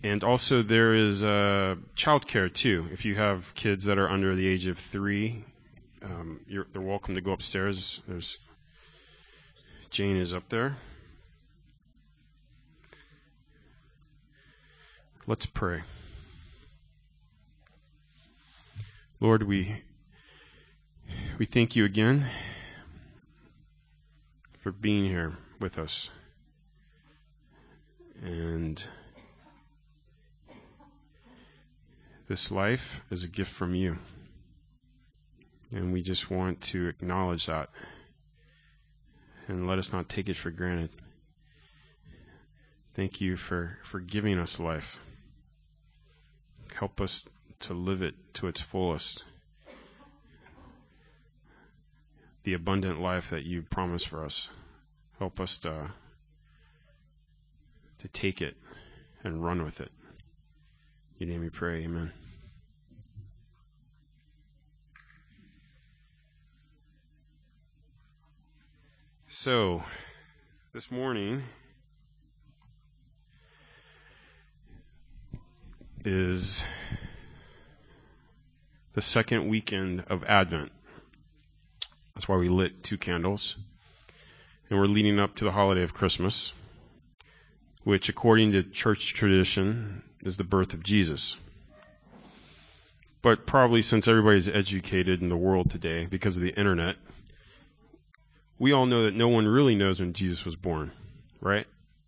And also there is childcare too. If you have kids that are under the age of 3, they're welcome to go upstairs. There's Jane is up there. Let's pray. Lord, we thank you again for being here with us. And this life is a gift from you. And we just want to acknowledge that. And let us not take it for granted. Thank you for giving us life. Help us to live it to its fullest. The abundant life that you promise for us. Help us to take it and run with it. In your name we pray, amen. So, this morning is the second weekend of Advent. That's why we lit 2 candles. And we're leading up to the holiday of Christmas, which according to church tradition is the birth of Jesus. But probably since everybody's educated in the world today because of the internet, we all know that no one really knows when Jesus was born, right?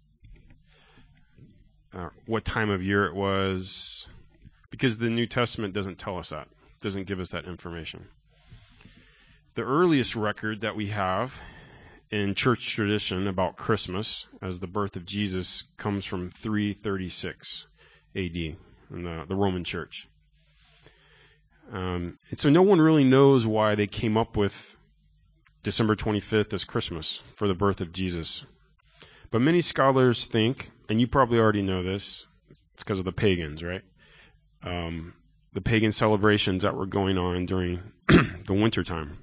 What time of year it was, because the New Testament doesn't tell us that, doesn't give us that information. The earliest record that we have in church tradition about Christmas as the birth of Jesus comes from 336 AD in the Roman Church. And so no one really knows why they came up with December 25th as Christmas for the birth of Jesus. But many scholars think, and you probably already know this, it's because of the pagans, right? The pagan celebrations that were going on during the wintertime.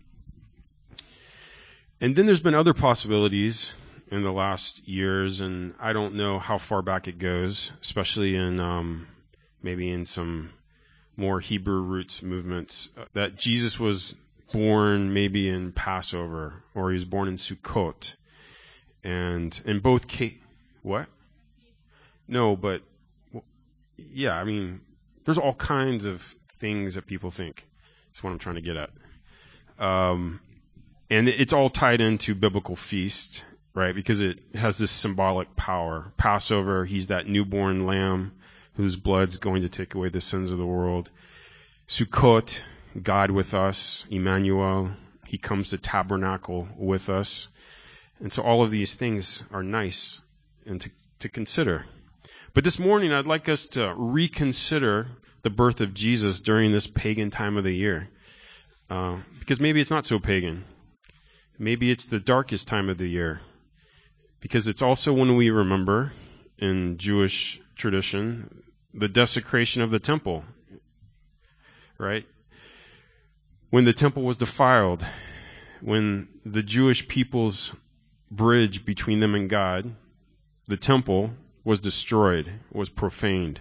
And then there's been other possibilities in the last years, and I don't know how far back it goes, especially in maybe in some more Hebrew roots movements, that Jesus was born maybe in Passover, or he was born in Sukkot. And in both what? No, but yeah, I mean, there's all kinds of things that people think. That's what I'm trying to get at. And it's all tied into biblical feast, right? Because it has this symbolic power. Passover, he's that newborn lamb whose blood's going to take away the sins of the world. Sukkot, God with us, Emmanuel, he comes to tabernacle with us. And so all of these things are nice and to consider. But this morning I'd like us to reconsider the birth of Jesus during this pagan time of the year. Because maybe it's not so pagan. Maybe it's the darkest time of the year. Because it's also when we remember, in Jewish tradition, the desecration of the temple. Right? When the temple was defiled, when the Jewish people's bridge between them and God, the temple, was destroyed, was profaned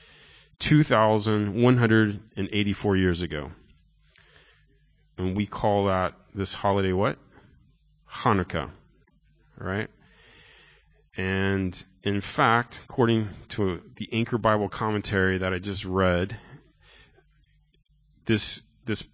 2,184 years ago. And we call this holiday what? Hanukkah. Right? And in fact, according to the Anchor Bible commentary that I just read, this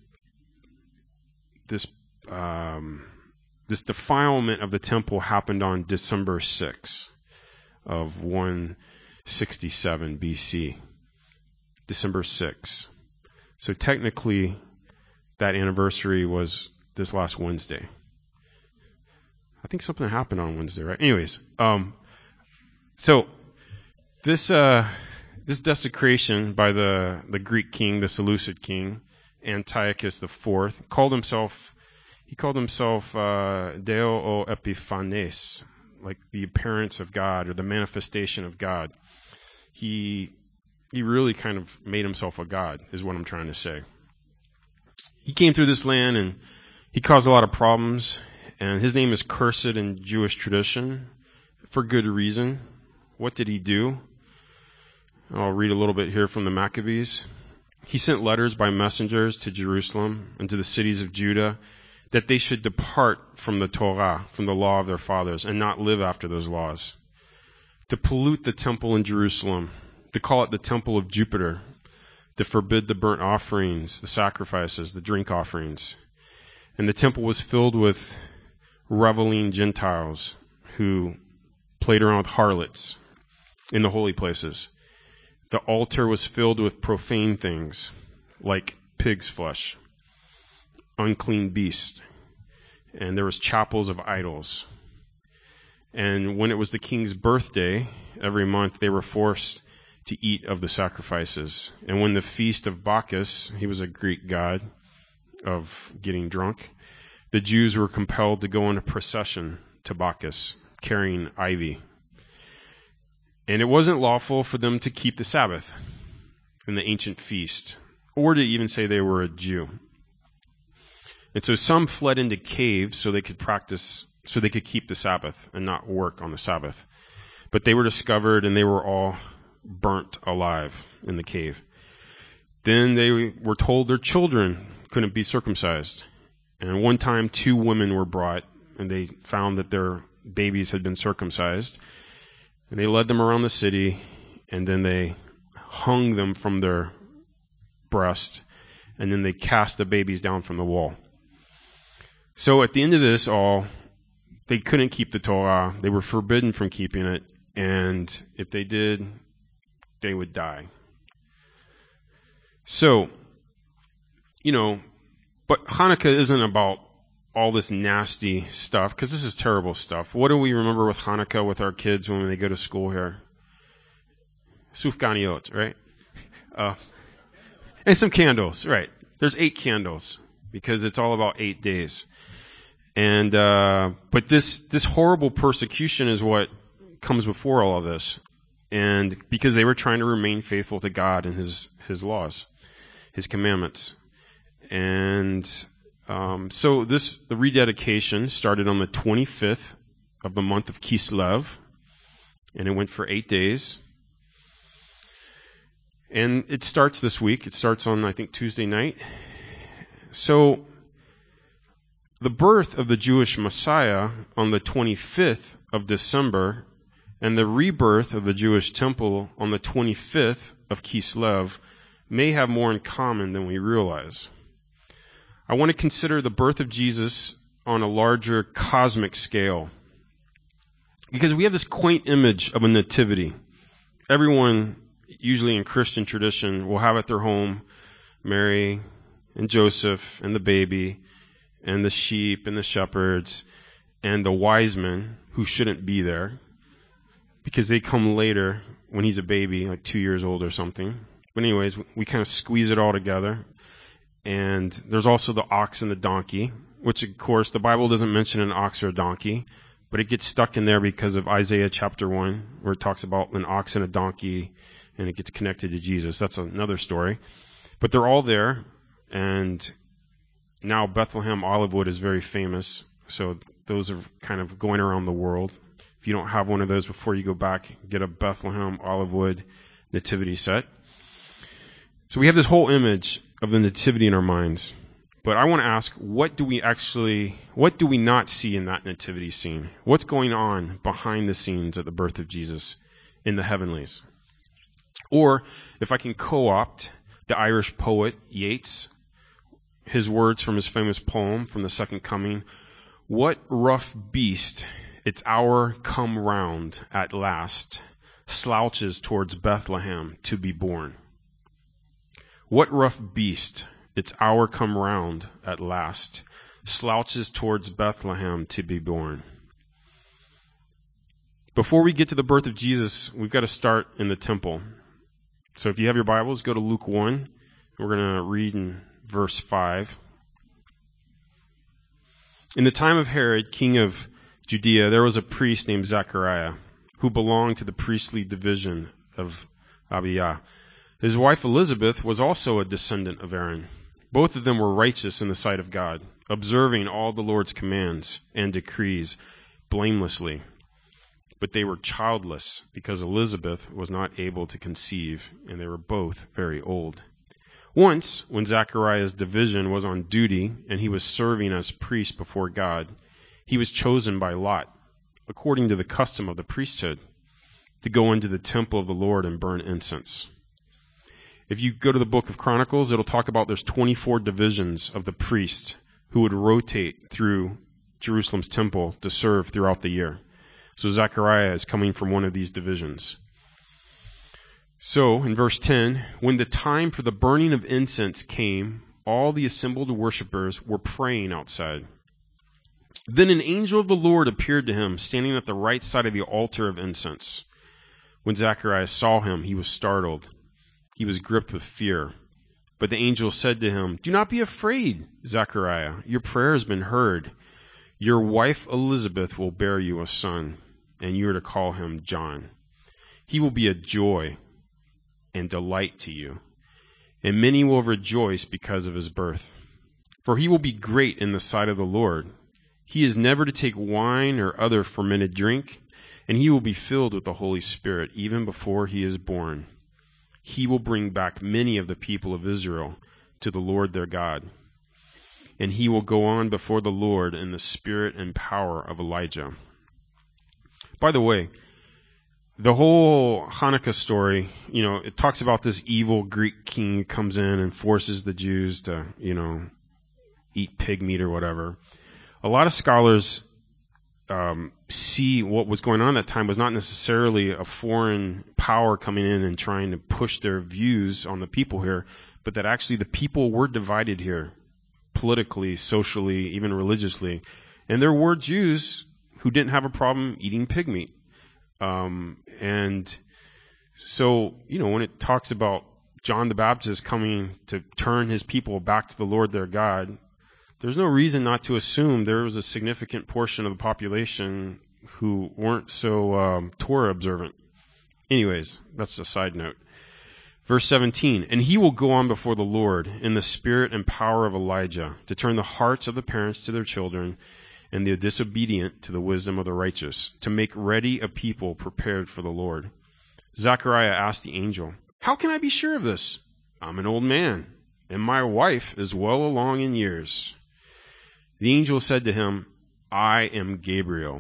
defilement of the temple happened on December 6th of 167 BC. December 6th. So technically, that anniversary was this last Wednesday. I think something happened on Wednesday, right? Anyways, so this desecration by the Greek king, the Seleucid king, Antiochus IV, called himself Deo o Epiphanes, like the appearance of God or the manifestation of God. He really kind of made himself a god, is what I'm trying to say. He came through this land and he caused a lot of problems, and his name is cursed in Jewish tradition for good reason. What did he do? I'll read a little bit here from the Maccabees. He sent letters by messengers to Jerusalem and to the cities of Judah that they should depart from the Torah, from the law of their fathers, and not live after those laws. To pollute the temple in Jerusalem, to call it the temple of Jupiter, to forbid the burnt offerings, the sacrifices, the drink offerings. And the temple was filled with reveling Gentiles who played around with harlots in the holy places. The altar was filled with profane things, like pig's flesh, unclean beast, and there was chapels of idols. And when it was the king's birthday, every month they were forced to eat of the sacrifices. And when the feast of Bacchus, he was a Greek god of getting drunk, the Jews were compelled to go in a procession to Bacchus, carrying ivy. And it wasn't lawful for them to keep the Sabbath in the ancient feast, or to even say they were a Jew. And so some fled into caves so they could keep the Sabbath and not work on the Sabbath. But they were discovered and they were all burnt alive in the cave. Then they were told their children couldn't be circumcised. And one time 2 women were brought and they found that their babies had been circumcised. And they led them around the city and then they hung them from their breast and then they cast the babies down from the wall. So at the end of this all, they couldn't keep the Torah. They were forbidden from keeping it. And if they did, they would die. So, but Hanukkah isn't about all this nasty stuff, because this is terrible stuff. What do we remember with Hanukkah with our kids when they go to school here? Sufganiot, right? And some candles, right. There's 8 candles, because it's all about 8 days. And but this horrible persecution is what comes before all of this, and because they were trying to remain faithful to God and His laws, His commandments, and so the rededication started on the 25th of the month of Kislev, and it went for 8 days, and it starts this week. It starts on, I think, Tuesday night. So the birth of the Jewish Messiah on the 25th of December and the rebirth of the Jewish temple on the 25th of Kislev may have more in common than we realize. I want to consider the birth of Jesus on a larger cosmic scale, because we have this quaint image of a nativity. Everyone, usually in Christian tradition, will have at their home Mary and Joseph and the baby and the sheep and the shepherds and the wise men who shouldn't be there because they come later when he's a baby, like 2 years old or something. But anyways, we kind of squeeze it all together. And there's also the ox and the donkey, which of course the Bible doesn't mention an ox or a donkey, but it gets stuck in there because of Isaiah chapter 1, where it talks about an ox and a donkey, and it gets connected to Jesus. That's another story. But they're all there, and now Bethlehem olive wood is very famous, so those are kind of going around the world. If you don't have one of those before you go back, get a Bethlehem olive wood nativity set. So we have this whole image of the nativity in our minds. But I want to ask, what do we not see in that nativity scene? What's going on behind the scenes at the birth of Jesus in the heavenlies? Or, if I can co-opt the Irish poet Yeats, his words from his famous poem from the Second Coming, what rough beast, its hour come round at last, slouches towards Bethlehem to be born? What rough beast, its hour come round at last, slouches towards Bethlehem to be born? Before we get to the birth of Jesus, we've got to start in the temple. So if you have your Bibles, go to Luke 1. We're going to read in verse 5. In the time of Herod, king of Judea, there was a priest named Zechariah, who belonged to the priestly division of Abijah. His wife Elizabeth was also a descendant of Aaron. Both of them were righteous in the sight of God, observing all the Lord's commands and decrees blamelessly. but they were childless because Elizabeth was not able to conceive, and they were both very old. Once, when Zechariah's division was on duty and he was serving as priest before God, he was chosen by Lot, according to the custom of the priesthood, to go into the temple of the Lord and burn incense. If you go to the book of Chronicles, it'll talk about there's 24 divisions of the priest who would rotate through Jerusalem's temple to serve throughout the year. So Zechariah is coming from one of these divisions. So, in verse 10, when the time for the burning of incense came, all the assembled worshipers were praying outside. Then an angel of the Lord appeared to him, standing at the right side of the altar of incense. When Zechariah saw him, he was startled. He was gripped with fear. But the angel said to him, "Do not be afraid, Zechariah. Your prayer has been heard. Your wife Elizabeth will bear you a son, and you are to call him John. He will be a joy and delight to you, and many will rejoice because of his birth. For he will be great in the sight of the Lord. He is never to take wine or other fermented drink, and he will be filled with the Holy Spirit even before he is born. He will bring back many of the people of Israel to the Lord their God. And he will go on before the Lord in the spirit and power of Elijah." By the way, the whole Hanukkah story, it talks about this evil Greek king who comes in and forces the Jews to, eat pig meat or whatever. A lot of scholars see what was going on at that time was not necessarily a foreign power coming in and trying to push their views on the people here, but that actually the people were divided here, politically, socially, even religiously. And there were Jews who didn't have a problem eating pig meat. And so, when it talks about John the Baptist coming to turn his people back to the Lord their God, there's no reason not to assume there was a significant portion of the population who weren't so Torah observant. Anyways, that's a side note. Verse 17, "And he will go on before the Lord in the spirit and power of Elijah, to turn the hearts of the parents to their children, and the disobedient to the wisdom of the righteous, to make ready a people prepared for the Lord." Zechariah asked the angel, "How can I be sure of this? I'm an old man, and my wife is well along in years." The angel said to him, "I am Gabriel."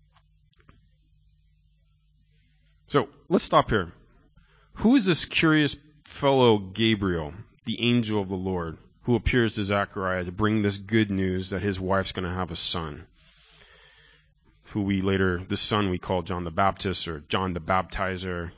So, let's stop here. Who is this curious fellow Gabriel, the angel of the Lord, who appears to Zechariah to bring this good news that his wife's going to have a son? This son we call John the Baptist or John the Baptizer.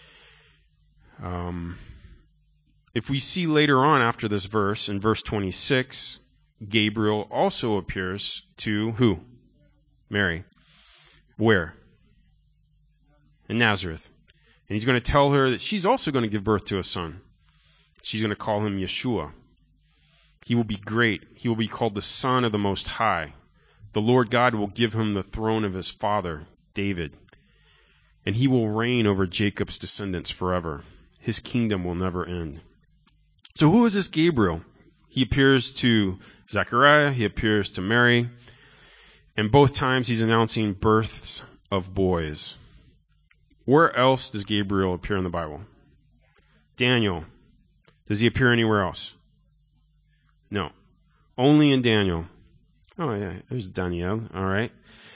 If we see later on after this verse, in verse 26, Gabriel also appears to who? Mary. Where? In Nazareth. And he's going to tell her that she's also going to give birth to a son. She's going to call him Yeshua. He will be great. He will be called the Son of the Most High. The Lord God will give him the throne of his father, David. And he will reign over Jacob's descendants forever. His kingdom will never end. So who is this Gabriel? He appears to Zechariah. He appears to Mary. And both times he's announcing births of boys. Where else does Gabriel appear in the Bible? Daniel. Does he appear anywhere else? No. Only in Daniel. Oh, yeah. There's Daniel. All right.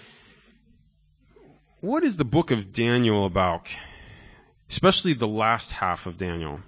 What is the book of Daniel about? Especially the last half of Daniel.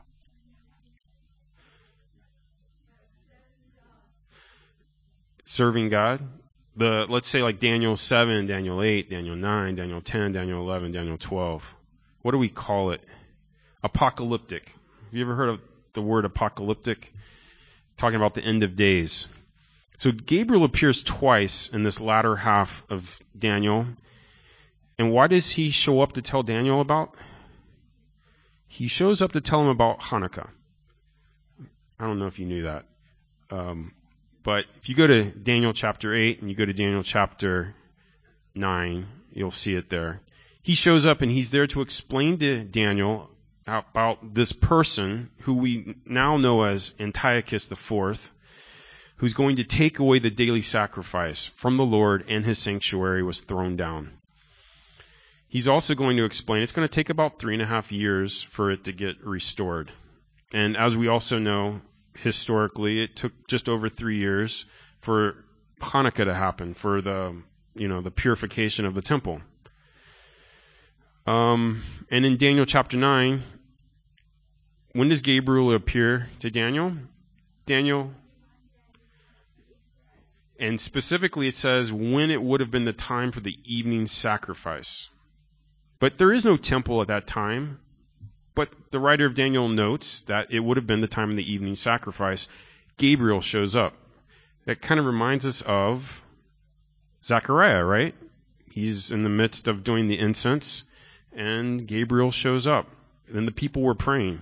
Serving God. Let's say like Daniel 7, Daniel 8, Daniel 9, Daniel 10, Daniel 11, Daniel 12. What do we call it? Apocalyptic. Have you ever heard of the word apocalyptic? Talking about the end of days. So Gabriel appears twice in this latter half of Daniel. And why does he show up to tell Daniel about? He shows up to tell him about Hanukkah. I don't know if you knew that. But if you go to Daniel chapter 8 and you go to Daniel chapter 9, you'll see it there. He shows up and he's there to explain to Daniel about this person who we now know as Antiochus IV, who's going to take away the daily sacrifice from the Lord, and his sanctuary was thrown down. he's also going to explain it's going to take about 3.5 years for it to get restored. And as we also know, historically, it took just over 3 years for Hanukkah to happen, for the purification of the temple. And in Daniel chapter 9, when does Gabriel appear to Daniel? And specifically it says when it would have been the time for the evening sacrifice. But there is no temple at that time. But the writer of Daniel notes that it would have been the time of the evening sacrifice. Gabriel shows up. That kind of reminds us of Zechariah, right? He's in the midst of doing the incense, and Gabriel shows up. And the people were praying.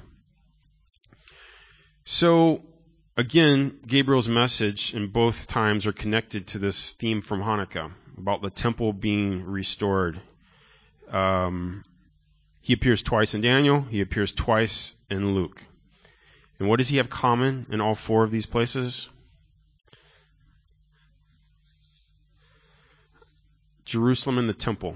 So, again, Gabriel's message in both times are connected to this theme from Hanukkah about the temple being restored. He appears twice in Daniel. He appears twice in Luke. And what does he have common in all 4 of these places? Jerusalem and the temple.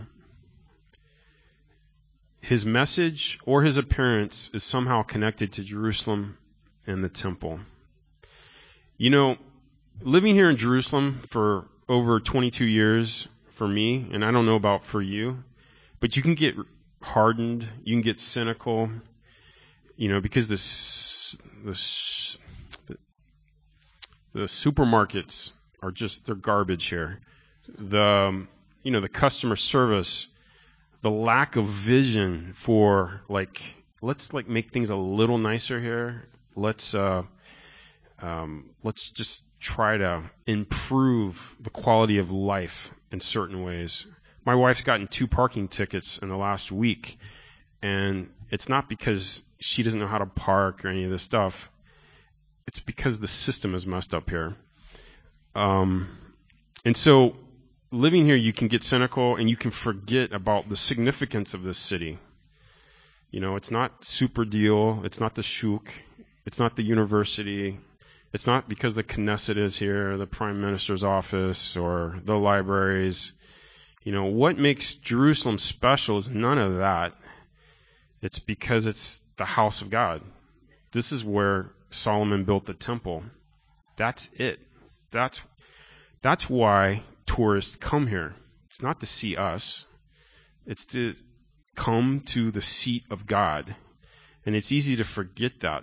His message or his appearance is somehow connected to Jerusalem and the temple. You know, living here in Jerusalem for over 22 years for me, and I don't know about for you, but you can get hardened, you can get cynical, because the supermarkets are they're garbage here. The customer service, the lack of vision for let's make things a little nicer here. Let's just try to improve the quality of life in certain ways. My wife's gotten 2 parking tickets in the last week, and it's not because she doesn't know how to park or any of this stuff. It's because the system is messed up here. And so living here, you can get cynical and you can forget about the significance of this city. It's not super deal. It's not the shuk. It's not the university. It's not because the Knesset is here, the Prime Minister's office, or the libraries. What makes Jerusalem special is none of that. It's because it's the house of God. This is where Solomon built the temple. That's it. That's why tourists come here. It's not to see us. It's to come to the seat of God. And it's easy to forget that.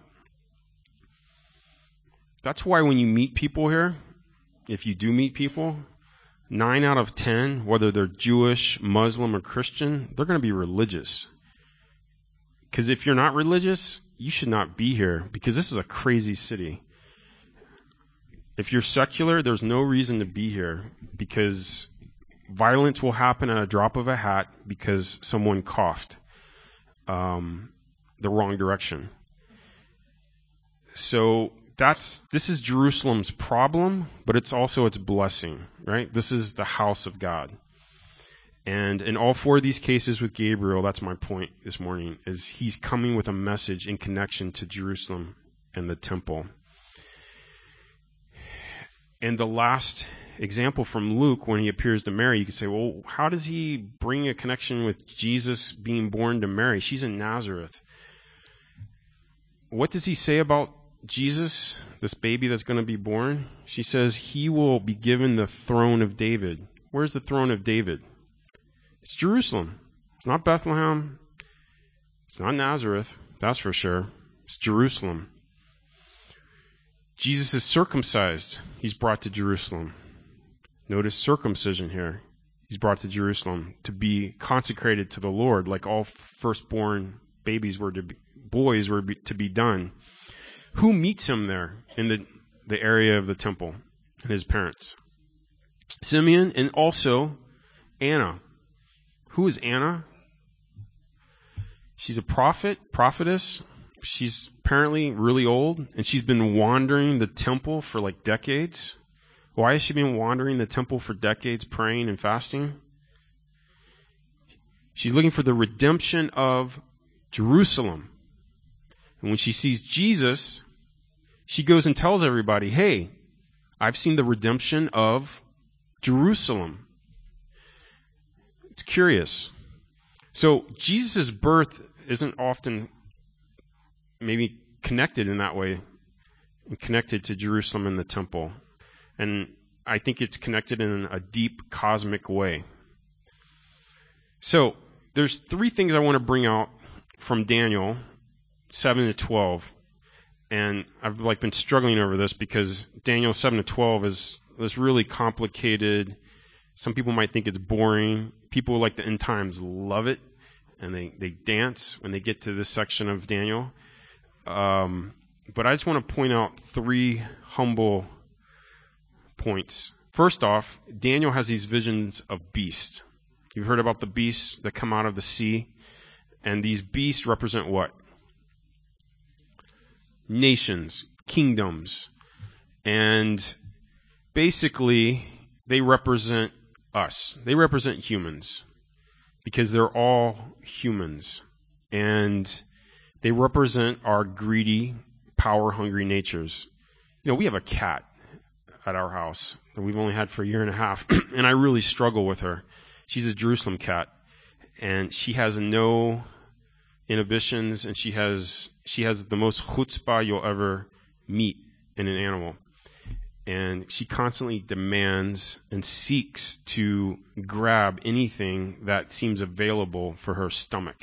That's why when you meet people here, if you do meet people, 9 out of 10, whether they're Jewish, Muslim, or Christian, they're going to be religious. Because if you're not religious, you should not be here, because this is a crazy city. If you're secular, there's no reason to be here, because violence will happen at a drop of a hat because someone coughed the wrong direction. So this is Jerusalem's problem, but it's also its blessing, right? This is the house of God. And in all 4 of these cases with Gabriel, that's my point this morning, is he's coming with a message in connection to Jerusalem and the temple. And the last example from Luke, when he appears to Mary, you could say, well, how does he bring a connection with Jesus being born to Mary? She's in Nazareth. What does he say about Jesus, this baby that's going to be born? She says, he will be given the throne of David. Where's the throne of David? It's Jerusalem. It's not Bethlehem. It's not Nazareth, that's for sure. It's Jerusalem. Jesus is circumcised. He's brought to Jerusalem. Notice circumcision here. He's brought to Jerusalem to be consecrated to the Lord, like all firstborn boys were to be done. Who meets him there in the area of the temple? And his parents. Simeon and also Anna. Who is Anna? She's a prophetess. She's apparently really old, and she's been wandering the temple for decades. Why has she been wandering the temple for decades, praying and fasting? She's looking for the redemption of Jerusalem. And when she sees Jesus, she goes and tells everybody, hey, I've seen the redemption of Jerusalem. It's curious. So Jesus' birth isn't often maybe connected in that way, connected to Jerusalem and the temple. And I think it's connected in a deep cosmic way. So there's three things I want to bring out from Daniel 7 to 12. And I've been struggling over this because Daniel 7 to 12 is this really complicated. Some people might think it's boring. People like the end times love it, and they dance when they get to this section of Daniel. But I just want to point out three humble points. First off, Daniel has these visions of beasts. You've heard about the beasts that come out of the sea, and these beasts represent what? Nations, kingdoms, and basically they represent us. They represent humans because they're all humans, and they represent our greedy, power-hungry natures. We have a cat at our house that we've only had for a year and a half, and I really struggle with her. She's a Jerusalem cat, and she has no inhibitions, and she has the most chutzpah you'll ever meet in an animal. And she constantly demands and seeks to grab anything that seems available for her stomach.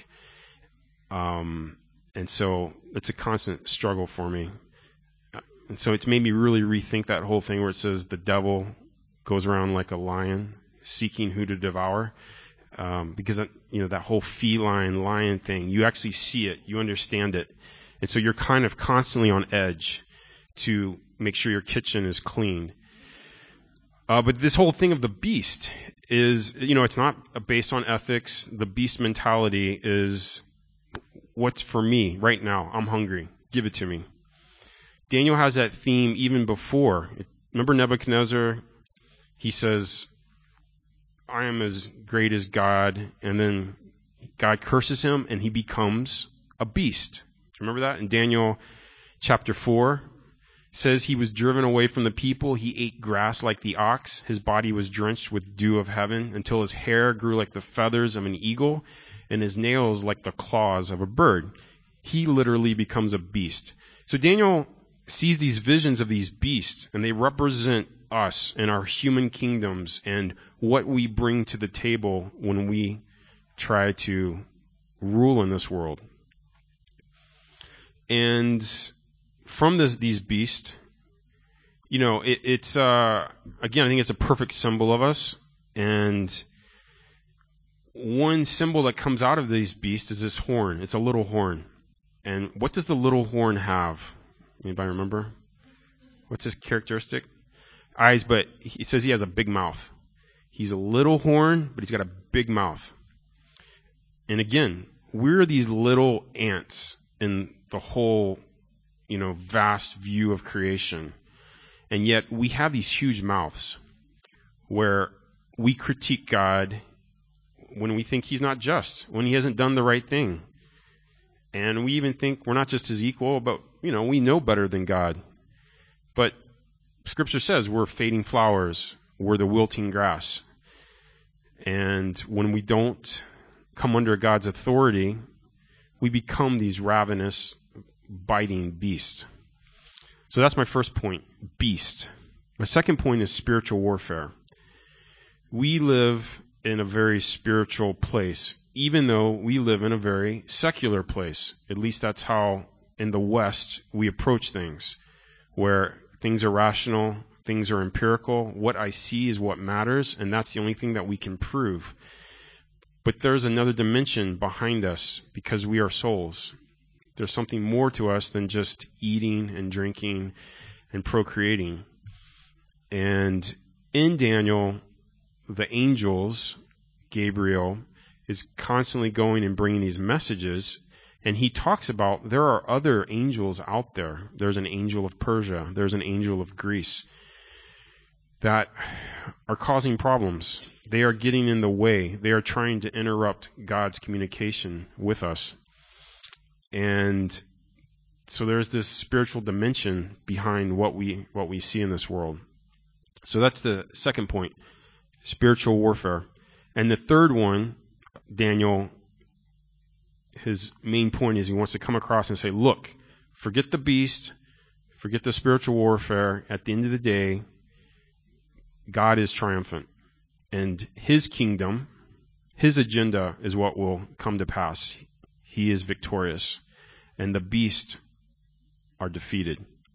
And so it's a constant struggle for me. And so it's made me really rethink that whole thing where it says the devil goes around like a lion seeking who to devour. Because that whole feline lion thing, you actually see it, you understand it. And so you're kind of constantly on edge to make sure your kitchen is clean. But this whole thing of the beast is, it's not based on ethics. The beast mentality is what's for me right now. I'm hungry. Give it to me. Daniel has that theme even before. Remember Nebuchadnezzar? He says, I am as great as God. And then God curses him and he becomes a beast. Do you remember that? In Daniel chapter 4, says he was driven away from the people. He ate grass like the ox. His body was drenched with dew of heaven until his hair grew like the feathers of an eagle and his nails like the claws of a bird. He literally becomes a beast. So Daniel sees these visions of these beasts, and they represent us and our human kingdoms and what we bring to the table when we try to rule in this world. And from these beasts, it's again, I think it's a perfect symbol of us. And one symbol that comes out of these beasts is this horn. It's a little horn. And what does the little horn have? Anybody remember? What's his characteristic? Eyes, but he says he has a big mouth. He's a little horn, but he's got a big mouth. And again, we're these little ants in the whole, vast view of creation. And yet we have these huge mouths where we critique God when we think he's not just, when he hasn't done the right thing. And we even think we're not just his equal, but, we know better than God. But Scripture says we're fading flowers, we're the wilting grass. And when we don't come under God's authority, we become these ravenous, biting beasts. So that's my first point, beast. My second point is spiritual warfare. We live in a very spiritual place, even though we live in a very secular place. At least that's how in the West we approach things, where things are rational, things are empirical. What I see is what matters, and that's the only thing that we can prove. But there's another dimension behind us because we are souls. There's something more to us than just eating and drinking and procreating. And in Daniel, the angels, Gabriel, is constantly going and bringing these messages. And he talks about there are other angels out there. There's an angel of Persia. There's an angel of Greece that are causing problems. They are getting in the way. They are trying to interrupt God's communication with us. And so there's this spiritual dimension behind what we see in this world. So that's the second point, spiritual warfare. And the third one, Daniel his main point is he wants to come across and say, look, forget the beast, forget the spiritual warfare. At the end of the day, God is triumphant. And his kingdom, his agenda is what will come to pass. He is victorious. And the beast are defeated.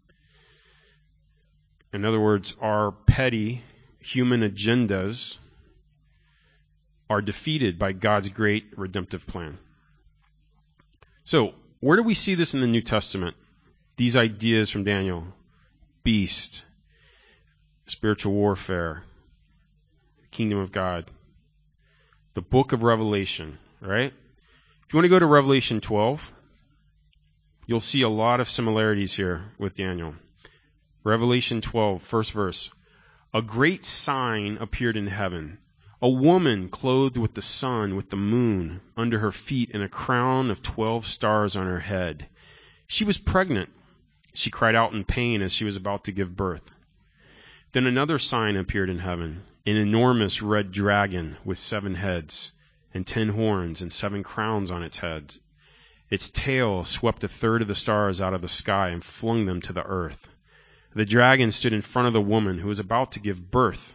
In other words, our petty human agendas are defeated by God's great redemptive plan. So, where do we see this in the New Testament? These ideas from Daniel. Beast, spiritual warfare, kingdom of God. The book of Revelation, right? If you want to go to Revelation 12, you'll see a lot of similarities here with Daniel. Revelation 12, first verse. A great sign appeared in heaven. A woman clothed with the sun, with the moon under her feet, and a crown of 12 stars on her head. She was pregnant. She cried out in pain as she was about to give birth. Then another sign appeared in heaven. An enormous red dragon with 7 heads and 10 horns and 7 crowns on its heads. Its tail swept a third of the stars out of the sky and flung them to the earth. The dragon stood in front of the woman who was about to give birth.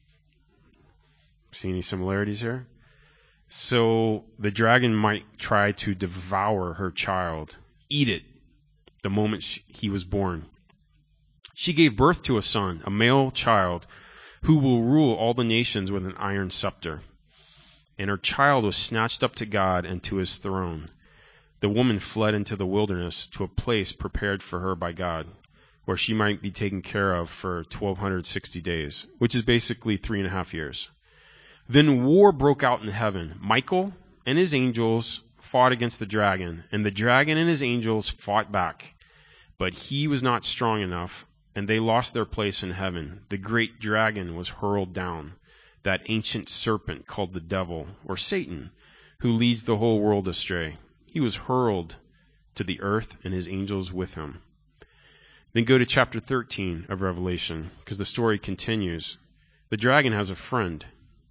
See any similarities here? So the dragon might try to devour her child, eat it, the moment he was born. She gave birth to a son, a male child, who will rule all the nations with an iron scepter. And her child was snatched up to God and to his throne. The woman fled into the wilderness to a place prepared for her by God, where she might be taken care of for 1,260 days, which is basically 3.5 years. Then war broke out in heaven. Michael and his angels fought against the dragon, and the dragon and his angels fought back. But he was not strong enough, and they lost their place in heaven. The great dragon was hurled down, that ancient serpent called the devil, or Satan, who leads the whole world astray. He was hurled to the earth, and his angels with him. Then go to chapter 13 of Revelation, because the story continues. The dragon has a friend.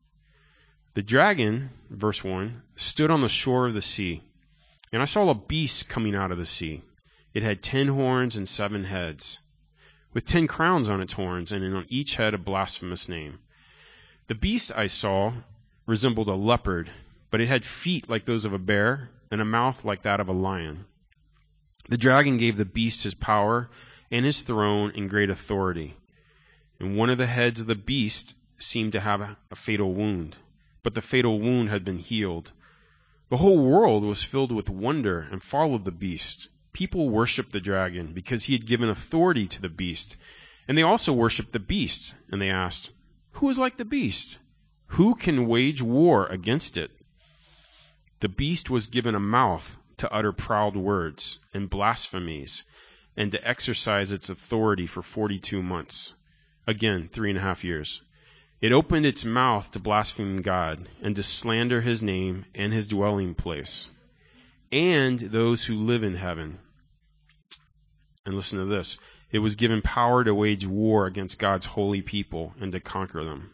The dragon, verse 1, stood on the shore of the sea, and I saw a beast coming out of the sea. It had 10 horns and 7 heads, with 10 crowns on its horns, and on each head a blasphemous name. The beast I saw resembled a leopard, but it had feet like those of a bear, and a mouth like that of a lion. The dragon gave the beast his power and his throne and great authority. And one of the heads of the beast seemed to have a fatal wound, but the fatal wound had been healed. The whole world was filled with wonder and followed the beast. People worshipped the dragon because he had given authority to the beast. And they also worshipped the beast. And they asked, "Who is like the beast? Who can wage war against it?" The beast was given a mouth to utter proud words and blasphemies, and to exercise its authority for 42 months. Again, 3.5 years. It opened its mouth to blaspheme God and to slander his name and his dwelling place, and those who live in heaven. And listen to this. It was given power to wage war against God's holy people and to conquer them.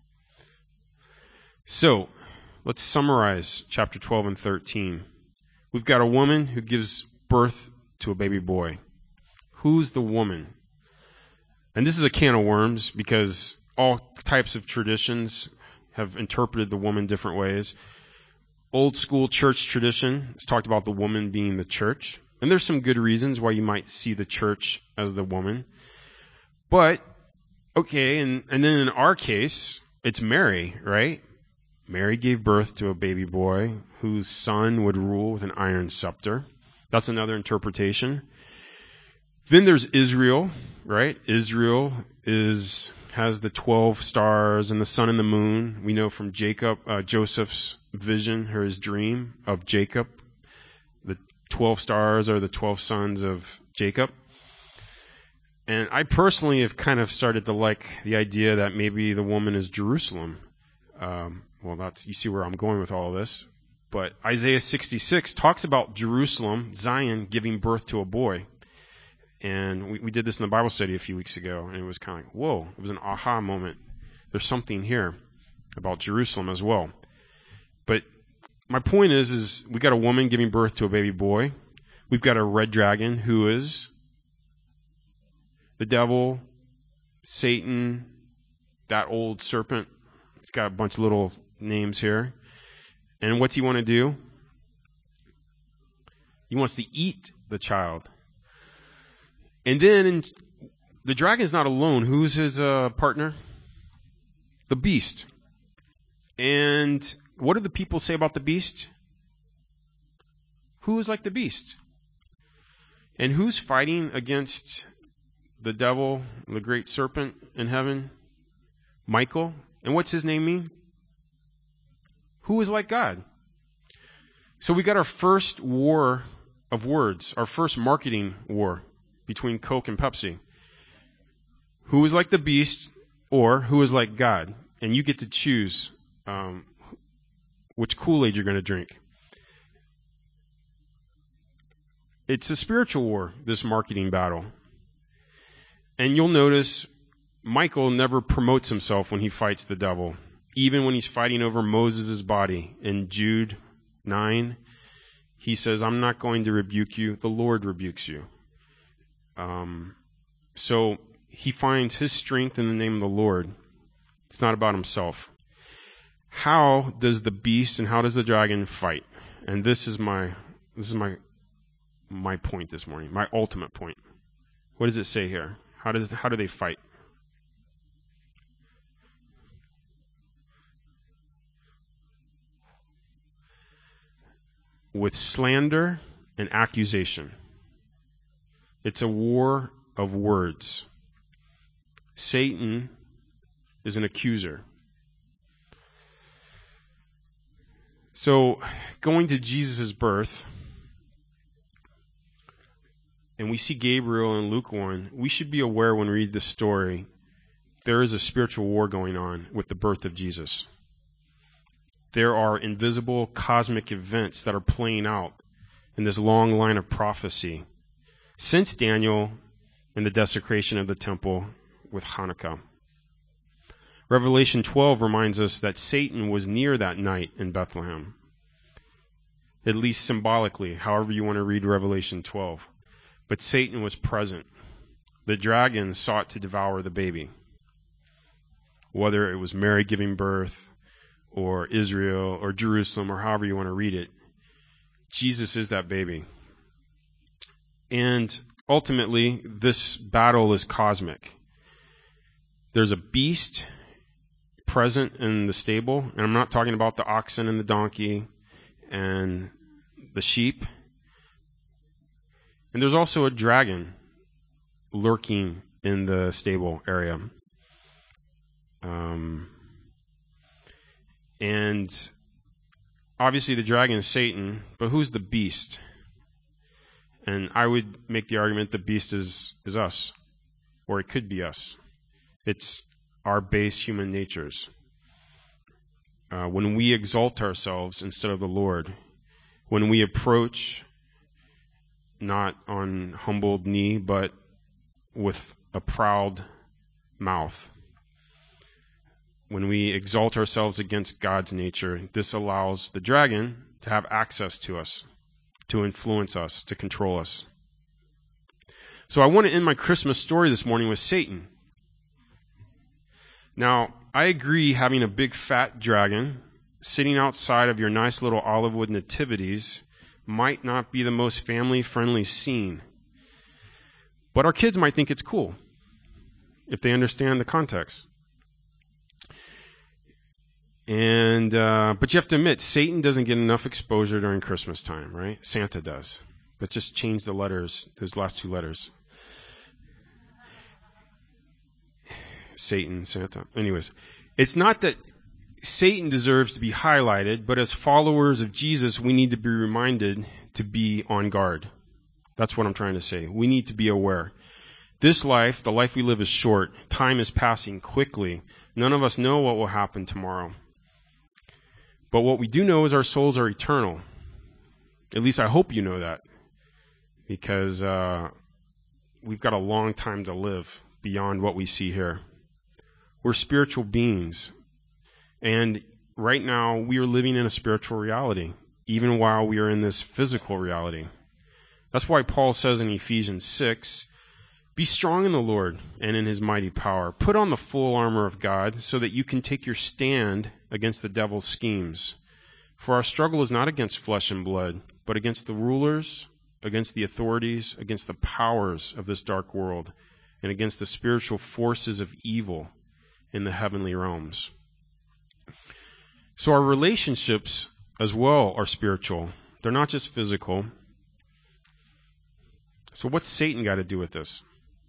So, let's summarize chapter 12 and 13. We've got a woman who gives birth to a baby boy. Who's the woman? And this is a can of worms because all types of traditions have interpreted the woman different ways. Old school church tradition has talked about the woman being the church. And there's some good reasons why you might see the church as the woman. But, okay, and then in our case, it's Mary, right? Mary gave birth to a baby boy whose son would rule with an iron scepter. That's another interpretation. Then there's Israel, right? Israel has the 12 stars and the sun and the moon. We know from Joseph's vision, or his dream of Jacob. The 12 stars are the 12 sons of Jacob. And I personally have kind of started to like the idea that maybe the woman is Jerusalem. You see where I'm going with all of this. But Isaiah 66 talks about Jerusalem, Zion, giving birth to a boy. And we did this in the Bible study a few weeks ago, and it was kind of like, whoa, it was an aha moment. There's something here about Jerusalem as well. But my point is we got a woman giving birth to a baby boy. We've got a red dragon who is the devil, Satan, that old serpent. It's got a bunch of little names here. And what's he want to do? He wants to eat the child. And then the dragon's not alone. Who's his partner? The beast. And what do the people say about the beast? Who is like the beast? And who's fighting against the devil, the great serpent in heaven? Michael. And what's his name mean? Who is like God? So we got our first war of words, our first marketing war between Coke and Pepsi. Who is like the beast or who is like God? And you get to choose which Kool-Aid you're going to drink. It's a spiritual war, this marketing battle. And you'll notice Michael never promotes himself when he fights the devil. Even when he's fighting over Moses' body. In Jude 9, he says, I'm not going to rebuke you. The Lord rebukes you. So he finds his strength in the name of the Lord. It's not about himself. How does the beast and how does the dragon fight? And this is my point this morning, my ultimate point. What does it say here? How do they fight? With slander and accusation. It's a war of words. Satan is an accuser. So, going to Jesus' birth, and we see Gabriel in Luke 1, we should be aware when we read this story, there is a spiritual war going on with the birth of Jesus. There are invisible cosmic events that are playing out in this long line of prophecy since Daniel and the desecration of the temple with Hanukkah. Revelation 12 reminds us that Satan was near that night in Bethlehem, at least symbolically, however you want to read Revelation 12. But Satan was present. The dragon sought to devour the baby. Whether it was Mary giving birth, or Israel, or Jerusalem, or however you want to read it, Jesus is that baby. And ultimately, this battle is cosmic. There's a beast present in the stable, and I'm not talking about the oxen and the donkey and the sheep. And there's also a dragon lurking in the stable area. And obviously the dragon is Satan, but who's the beast? And I would make the argument the beast is us, or it could be us. It's our base human natures. When we exalt ourselves instead of the Lord, when we approach not on humbled knee, but with a proud mouth, when we exalt ourselves against God's nature, this allows the dragon to have access to us, to influence us, to control us. So I want to end my Christmas story this morning with Satan. Now, I agree having a big fat dragon sitting outside of your nice little Olivewood nativities might not be the most family-friendly scene. But our kids might think it's cool if they understand the context. And but you have to admit, Satan doesn't get enough exposure during Christmas time, right? Santa does. But just change the letters, those last two letters. Satan, Santa. Anyways, it's not that Satan deserves to be highlighted, but as followers of Jesus, we need to be reminded to be on guard. That's what I'm trying to say. We need to be aware. This life, the life we live, is short. Time is passing quickly. None of us know what will happen tomorrow. But what we do know is our souls are eternal. At least I hope you know that. Because we've got a long time to live beyond what we see here. We're spiritual beings. And right now, we are living in a spiritual reality. even while we are in this physical reality. That's why Paul says in Ephesians 6, "Be strong in the Lord and in his mighty power. Put on the full armor of God so that you can take your stand against the devil's schemes. For our struggle is not against flesh and blood, but against the rulers, against the authorities, against the powers of this dark world, and against the spiritual forces of evil in the heavenly realms." So our relationships as well are spiritual. They're not just physical. So what's Satan got to do with this?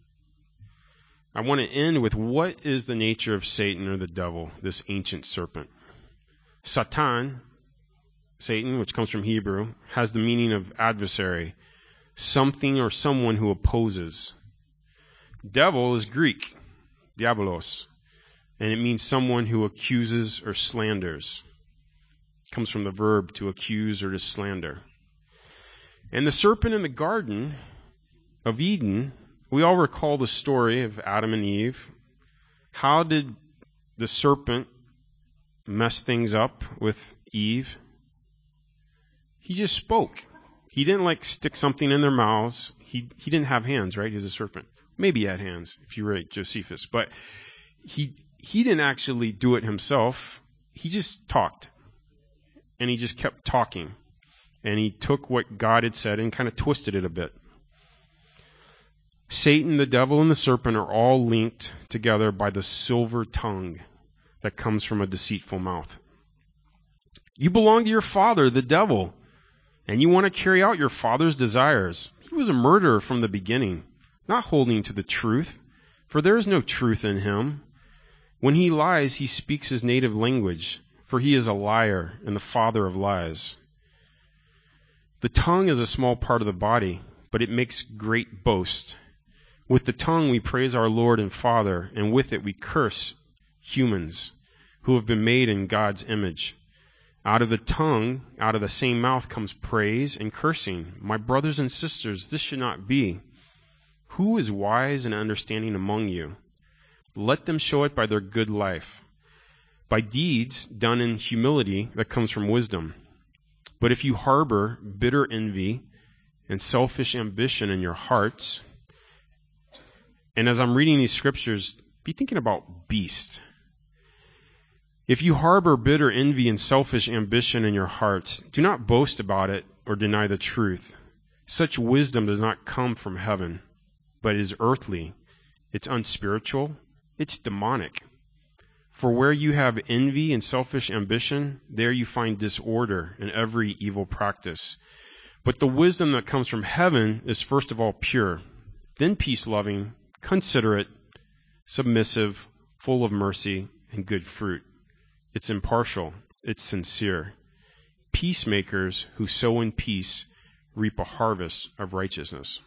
I want to end with what is the nature of Satan or the devil, this ancient serpent. Satan, which comes from Hebrew, has the meaning of adversary, something or someone who opposes. Devil is Greek, diabolos, and it means someone who accuses or slanders. It comes from the verb to accuse or to slander. And the serpent in the Garden of Eden, we all recall the story of Adam and Eve. How did the serpent mess things up with Eve? He just spoke. He didn't stick something in their mouths. He didn't have hands, right? He's a serpent. Maybe he had hands, if you read Josephus. But he didn't actually do it himself. He just talked. And he just kept talking. And he took what God had said and kind of twisted it a bit. Satan, the devil, and the serpent are all linked together by the silver tongue that comes from a deceitful mouth. You belong to your father, the devil, and you want to carry out your father's desires. He was a murderer from the beginning, not holding to the truth, for there is no truth in him. When he lies, he speaks his native language, for he is a liar and the father of lies. The tongue is a small part of the body, but it makes great boast. With the tongue we praise our Lord and Father, and with it we curse humans who have been made in God's image. Out of the tongue, out of the same mouth comes praise and cursing. My brothers and sisters, this should not be. Who is wise and understanding among you? Let them show it by their good life, by deeds done in humility that comes from wisdom. But if you harbor bitter envy and selfish ambition in your hearts, and as I'm reading these scriptures, be thinking about beast. If you harbor bitter envy and selfish ambition in your hearts, do not boast about it or deny the truth. Such wisdom does not come from heaven, but is earthly. It's unspiritual. It's demonic. For where you have envy and selfish ambition, there you find disorder and every evil practice. But the wisdom that comes from heaven is first of all pure, then peace-loving, considerate, submissive, full of mercy and good fruit. It's impartial. It's sincere. Peacemakers who sow in peace reap a harvest of righteousness.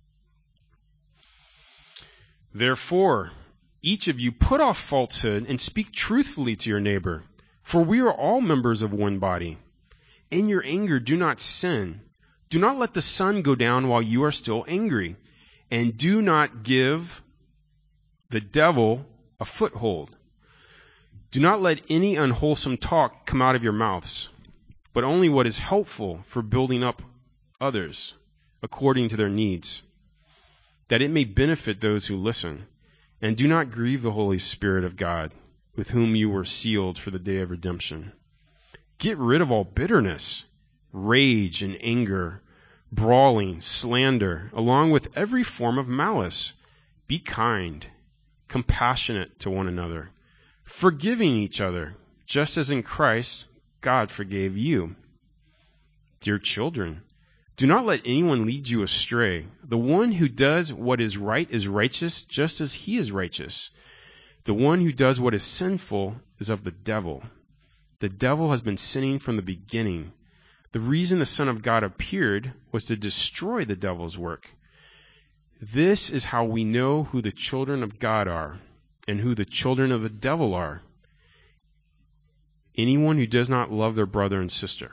Therefore, each of you put off falsehood and speak truthfully to your neighbor, for we are all members of one body. In your anger, do not sin. Do not let the sun go down while you are still angry. And do not give the devil a foothold. Do not let any unwholesome talk come out of your mouths, but only what is helpful for building up others according to their needs, that it may benefit those who listen. And do not grieve the Holy Spirit of God, with whom you were sealed for the day of redemption. Get rid of all bitterness, rage and anger, brawling, slander, along with every form of malice. Be kind, compassionate to one another, forgiving each other, just as in Christ God forgave you. Dear children, do not let anyone lead you astray. The one who does what is right is righteous, just as he is righteous. The one who does what is sinful is of the devil. The devil has been sinning from the beginning. The reason the Son of God appeared was to destroy the devil's work. This is how we know who the children of God are and who the children of the devil are. Anyone who does not love their brother and sister.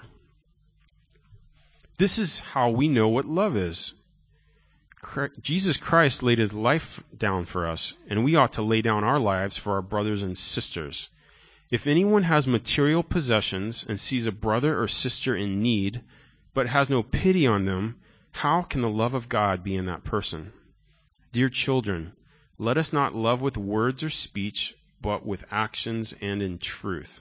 This is how we know what love is. Jesus Christ laid his life down for us, and we ought to lay down our lives for our brothers and sisters. If anyone has material possessions and sees a brother or sister in need, but has no pity on them, how can the love of God be in that person? Dear children, let us not love with words or speech, but with actions and in truth.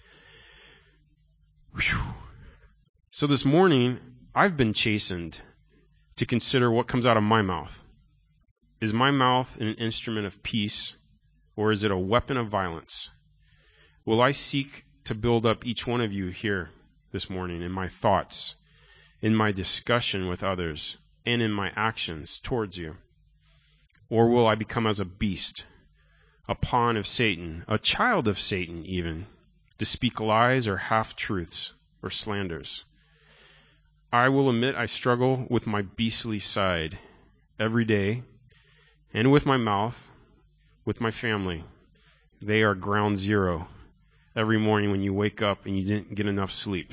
Whew. So this morning, I've been chastened to consider what comes out of my mouth. Is my mouth an instrument of peace, or is it a weapon of violence? Will I seek to build up each one of you here this morning in my thoughts, in my discussion with others, and in my actions towards you? Or will I become as a beast, a pawn of Satan, a child of Satan even, to speak lies or half-truths or slanders? I will admit I struggle with my beastly side every day, and with my mouth, with my family. They are ground zero every morning when you wake up and you didn't get enough sleep.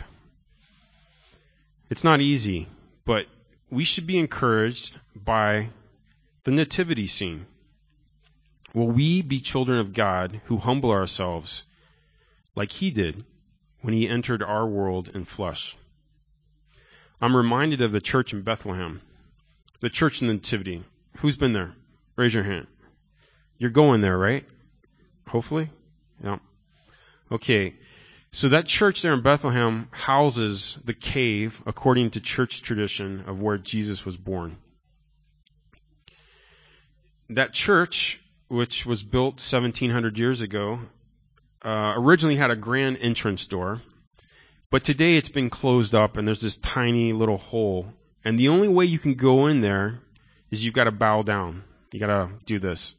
It's not easy, but we should be encouraged by the nativity scene. Will we be children of God who humble ourselves like He did when He entered our world in flesh? I'm reminded of the church in Bethlehem, the church in the nativity. Who's been there? Raise your hand. You're going there, right? Hopefully? Yeah. Okay. So that church there in Bethlehem houses the cave, according to church tradition, of where Jesus was born. That church, which was built 1,700 years ago, originally had a grand entrance door, but today it's been closed up and there's this tiny little hole. And the only way you can go in there is you've got to bow down. You got to do this.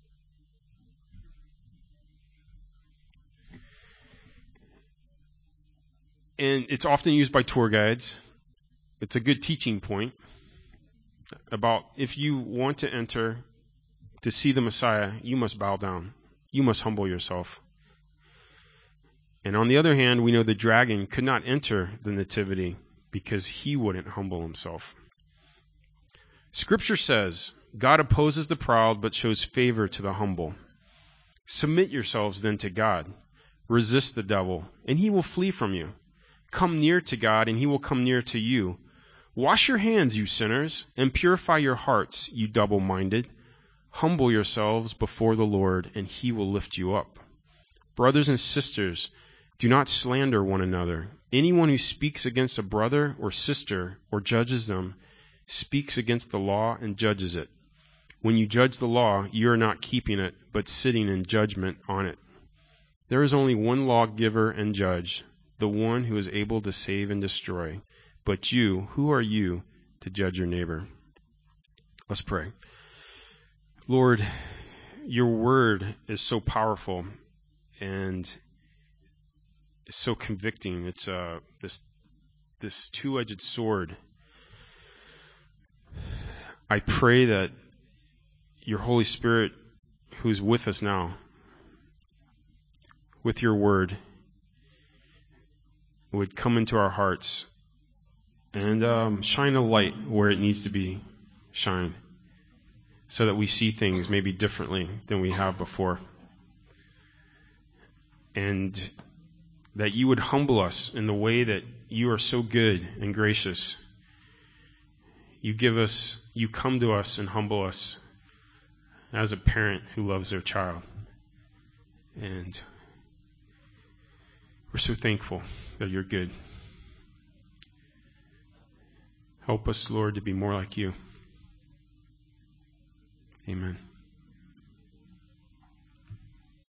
And it's often used by tour guides. It's a good teaching point about if you want to enter to see the Messiah, you must bow down. You must humble yourself. And on the other hand, we know the dragon could not enter the nativity because he wouldn't humble himself. Scripture says, God opposes the proud but shows favor to the humble. Submit yourselves then to God. Resist the devil, and he will flee from you. Come near to God, and he will come near to you. Wash your hands, you sinners, and purify your hearts, you double-minded. Humble yourselves before the Lord, and he will lift you up. Brothers and sisters, do not slander one another. Anyone who speaks against a brother or sister or judges them speaks against the law and judges it. When you judge the law, you are not keeping it, but sitting in judgment on it. There is only one lawgiver and judge, the one who is able to save and destroy. But you, who are you to judge your neighbor? Let's pray. Lord, your word is so powerful and it's so convicting. It's this two-edged sword. I pray that your Holy Spirit, who's with us now, with your word, would come into our hearts and shine a light where it needs to be shined, so that we see things maybe differently than we have before. And that you would humble us in the way that you are so good and gracious. You come to us and humble us as a parent who loves their child. And we're so thankful that you're good. Help us, Lord, to be more like you. Amen.